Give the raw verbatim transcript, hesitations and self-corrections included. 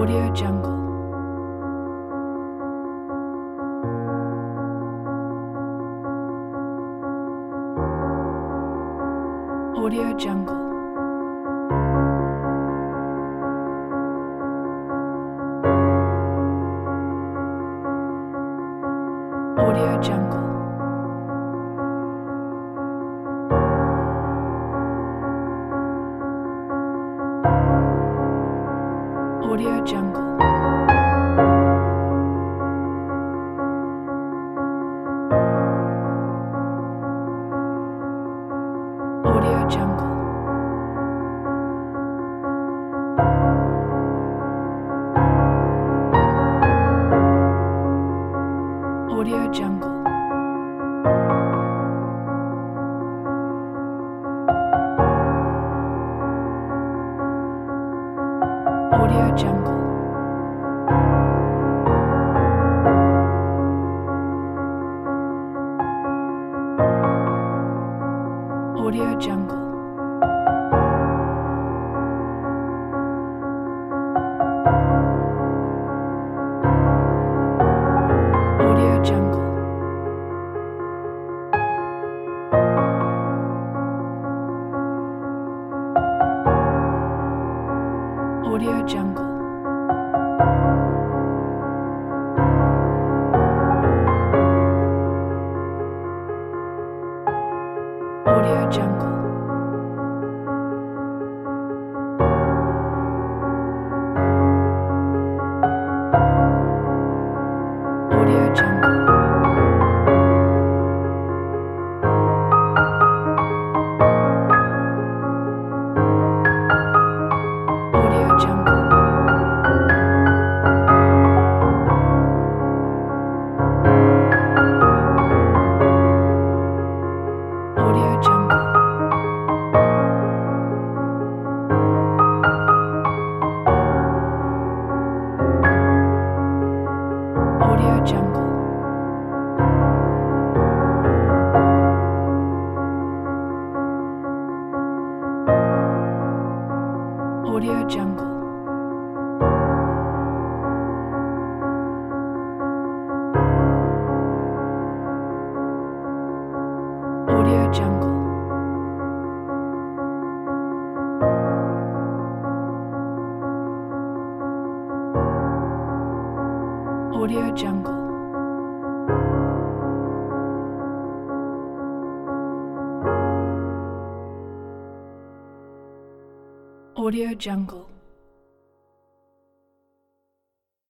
Audio Jungle. Audio Jungle. Audio Jungle. Audio Jungle. Audio Jungle. Audio Jungle. Audio Jungle. Audio Jungle. Audio Jungle. Audio Jungle. Audio Jungle. Audio Jungle. Audio Jungle. Audio Jungle. Audio Jungle. Audio Jungle. Audio Jungle. Audio Jungle. Audio Jungle.